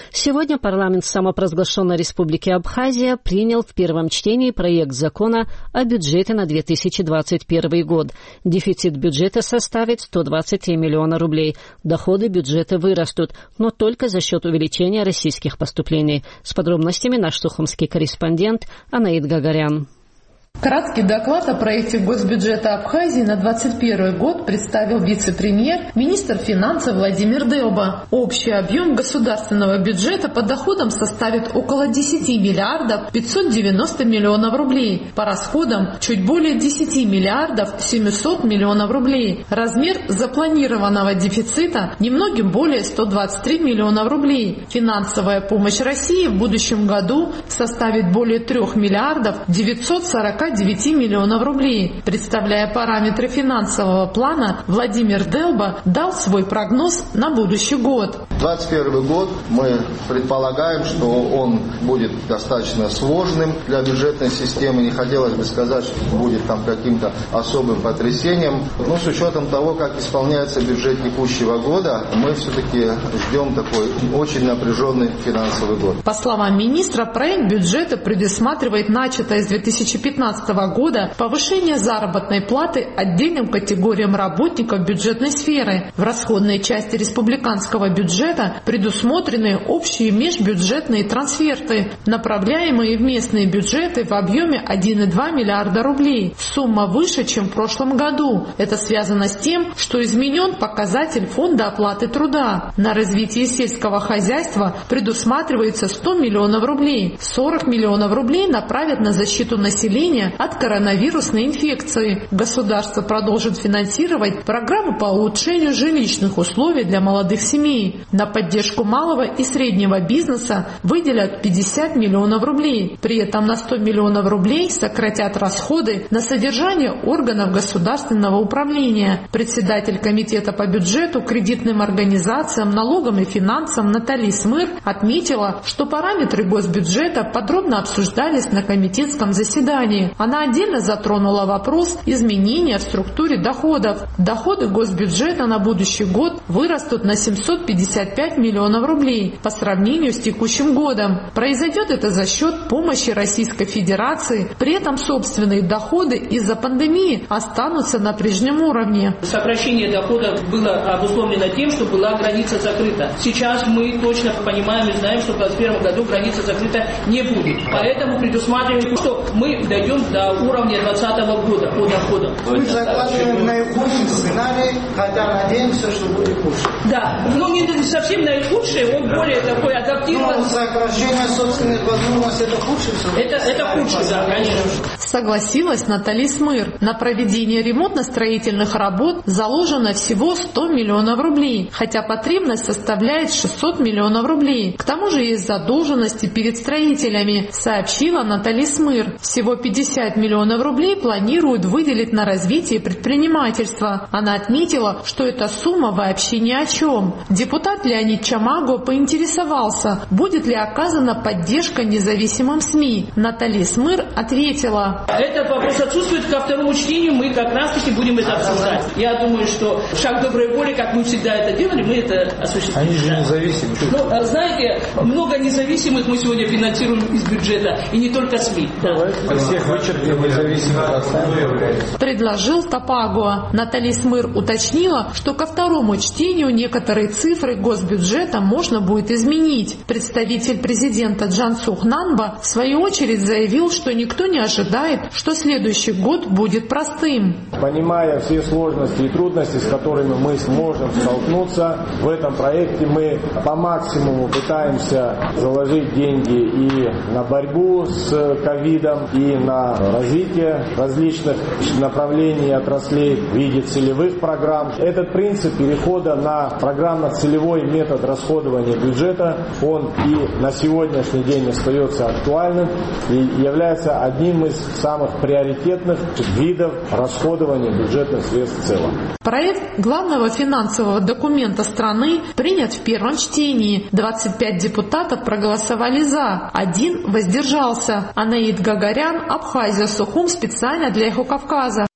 Сегодня парламент самопровозглашенной Республики Абхазия принял в первом чтении проект закона о бюджете на 2021 год. Дефицит бюджета составит 123 миллиона рублей. Доходы бюджета вырастут, но только за счет увеличения российских поступлений. С подробностями наш сухумский корреспондент Анаид Гагарян. Краткий доклад о проекте госбюджета Абхазии на 2021 год представил вице-премьер, министр финансов Владимир Делба. Общий объем государственного бюджета по доходам составит около 10 миллиардов 590 миллионов рублей, по расходам чуть более 10 миллиардов 700 миллионов рублей. Размер запланированного дефицита немногим более 123 миллионов рублей. Финансовая помощь России в будущем году составит более 3 миллиардов 949 миллионов рублей. Представляя параметры финансового плана, Владимир Делба дал свой прогноз на будущий год. 2021 год мы предполагаем, что он будет достаточно сложным для бюджетной системы. Не хотелось бы сказать, что будет там каким-то особым потрясением. Но с учетом того, как исполняется бюджет текущего года, мы все-таки ждем такой очень напряженный финансовый год. По словам министра, проект бюджета предусматривает начатое с 2015 года повышение заработной платы отдельным категориям работников бюджетной сферы. В расходной части республиканского бюджета предусмотрены общие межбюджетные трансферты, направляемые в местные бюджеты в объеме 1,2 миллиарда рублей. Сумма выше, чем в прошлом году. Это связано с тем, что изменен показатель фонда оплаты труда. На развитие сельского хозяйства предусматривается 100 миллионов рублей. 40 миллионов рублей направят на защиту населения от коронавирусной инфекции. Государство продолжит финансировать программу по улучшению жилищных условий для молодых семей. На поддержку малого и среднего бизнеса выделят 50 миллионов рублей. При этом на 100 миллионов рублей сократят расходы на содержание органов государственного управления. Председатель комитета по бюджету, кредитным организациям, налогам и финансам Наталья Смыр отметила, что параметры госбюджета подробно обсуждались на комитетском заседании. Она отдельно затронула вопрос изменения в структуре доходов. Доходы госбюджета на будущий год вырастут на 755 миллионов рублей по сравнению с текущим годом. Произойдет это за счет помощи Российской Федерации. При этом собственные доходы из-за пандемии останутся на прежнем уровне. Сокращение доходов было обусловлено тем, что была граница закрыта. Сейчас мы точно понимаем и знаем, что в 2021 году граница закрыта не будет. Поэтому предусматриваем, что мы дойдем до уровня 2020 года по доходам. Мы закладываем наихудший сценарий, хотя надеемся, что будет хуже. Да, но не совсем наихудший, он более такой адаптированный. Но сокращение собственных возможностей это худший сценарий. Это худший, да, конечно. Согласилась Наталья Смыр. На проведение ремонтно-строительных работ заложено всего 100 миллионов рублей, хотя потребность составляет 600 миллионов рублей. К тому же есть задолженности перед строителями, сообщила Наталья Смыр. Всего 50 миллионов рублей планируют выделить на развитие предпринимательства. Она отметила, что эта сумма вообще ни о чем. Депутат Леонид Чамаго поинтересовался, будет ли оказана поддержка независимым СМИ. Наталья Смыр ответила: Этот вопрос отсутствует. Ко второму чтению мы как раз-таки будем это обсуждать. Я думаю, что шаг доброй воли, как мы всегда это делали, мы это осуществим. Они же независимы. Ну, знаете, много независимых мы сегодня финансируем из бюджета, и не только СМИ. Всех вычеркнем независимых. Предложил Топагуа. Наталья Смыр уточнила, что ко второму чтению некоторые цифры госбюджета можно будет изменить. Представитель президента Джансух Нанба в свою очередь заявил, что никто не ожидает, что следующий год будет простым. Понимая все сложности и трудности, с которыми мы сможем столкнуться, в этом проекте мы по максимуму пытаемся заложить деньги и на борьбу с ковидом, и на развитие различных направлений и отраслей в виде целевых программ. Этот принцип перехода на программно-целевой метод расходования бюджета, он и на сегодняшний день остается актуальным и является одним из самых приоритетных видов расходования бюджетных средств в целом. Проект главного финансового документа страны принят в первом чтении. 25 депутатов проголосовали за, 1 воздержался. Анаид Гагарян, Абхазия, Сухум, специально для Эхо Кавказа.